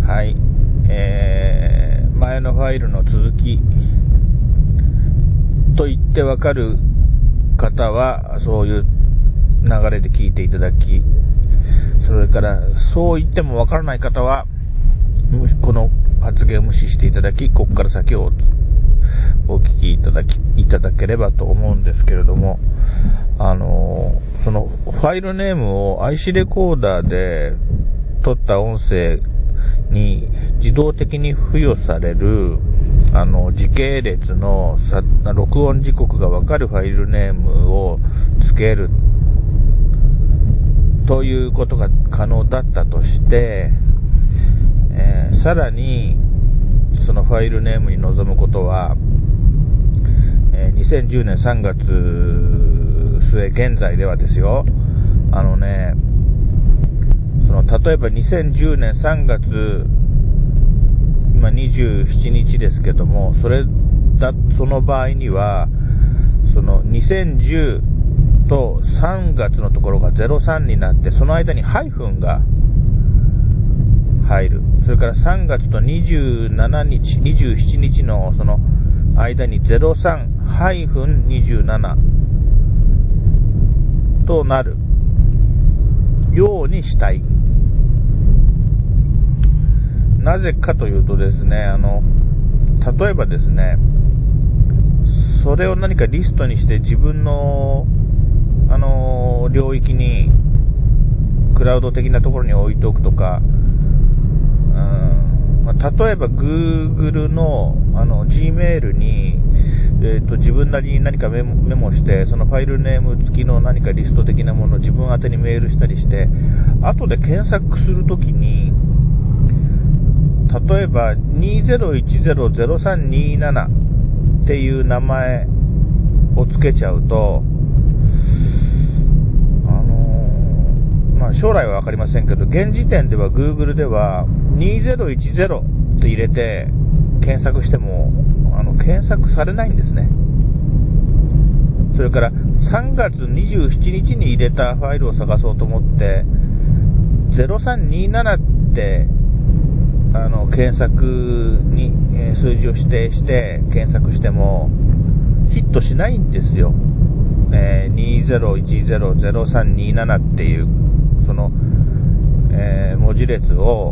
はい、前のファイルの続きと言ってわかる方はそういう流れで聞いていただき、それからそう言ってもわからない方はこの発言を無視していただき、ここから先をお聞きいただければと思うんですけれども、そのファイルネームを IC レコーダーで撮った音声に自動的に付与される時系列の録音時刻がわかるファイルネームをつけるということが可能だったとして、さらにそのファイルネームに臨むことは、2010年3月末現在ではですよ、例えば2010年3月今27日ですけども、その場合にはその2010と3月のところが03になって、その間にハイフンが入る。それから3月と27日、27日のその間に 03-27 となるようにしたい。なぜかというとですね、例えばですね、それを何かリストにして自分の領域にクラウド的なところに置いておくとか、例えば Google のGmail に、自分なりに何かメモして、そのファイルネーム付きの何かリスト的なものを自分宛てにメールしたりして、後で検索するときに、例えば 2010-0327 っていう名前をつけちゃうと、将来はわかりませんけど、現時点では Google では2010って入れて検索しても検索されないんですね。それから3月27日に入れたファイルを探そうと思って0327って検索に数字を指定して検索してもヒットしないんですよ。2010-0327っていうその、文字列を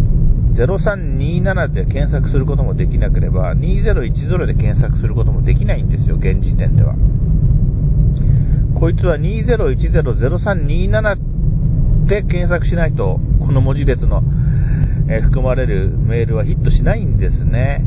0327で検索することもできなければ2010で検索することもできないんですよ、現時点では。こいつは 2010-0327 で検索しないとこの文字列の、含まれるメールはヒットしないんですね。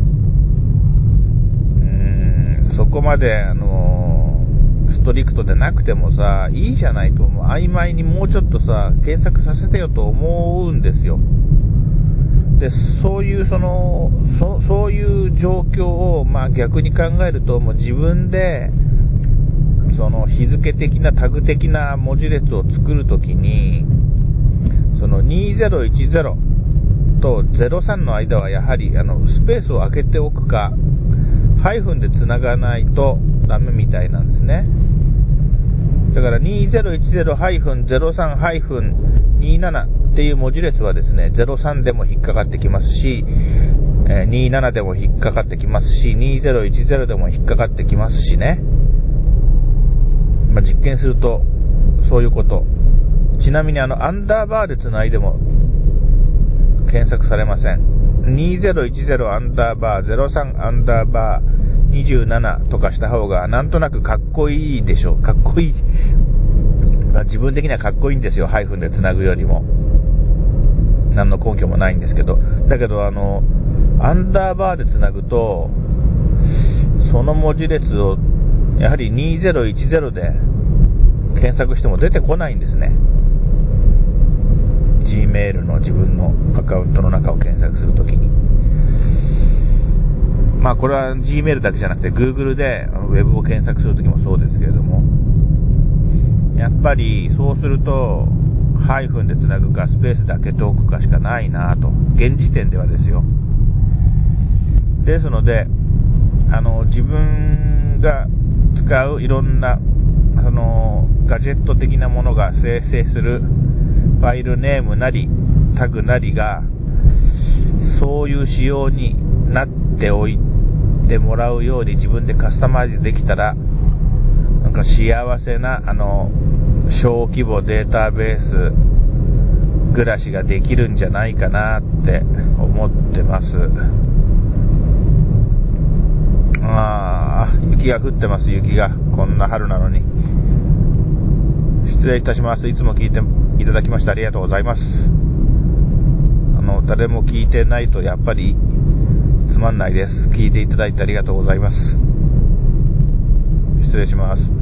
そこまでストリクトでなくてもさ、いいじゃないと思う。曖昧にもうちょっとさ検索させてよと思うんですよ。で、そういうそういう状況を逆に考えると、もう自分でその日付的なタグ的な文字列を作るときに、その2010と03の間はやはりスペースを空けておくかハイフンでつながないとダメみたいなんですね。だから 2010-03-27 っていう文字列はですね、03でも引っかかってきますし、27でも引っかかってきますし、2010でも引っかかってきますしね。実験するとそういうこと。ちなみにアンダーバーでつないでも検索されません。2010アンダーバー03アンダーバー27とかした方がなんとなくかっこいいでしょ。かっこいい。自分的にはかっこいいんですよ、ハイフンでつなぐよりも。何の根拠もないんですけど。だけどアンダーバーでつなぐとその文字列をやはり2010で検索しても出てこないんですね。Gmail の自分のアカウントの中を検索するときに、これは Gmail だけじゃなくて Google でウェブを検索するときもそうですけれども、やっぱりそうするとハイフンでつなぐかスペースで開けておくかしかないなと、現時点ではですよ。ですので自分が使ういろんなガジェット的なものが生成するファイルネームなりタグなりがそういう仕様になっておいてもらうように自分でカスタマイズできたら、なんか幸せな小規模データベース暮らしができるんじゃないかなって思ってます。雪が降ってます。雪がこんな春なのに。失礼いたします。いつも聞いていただきましてありがとうございます。誰も聞いてないとやっぱりつまんないです。聞いていただいてありがとうございます。失礼します。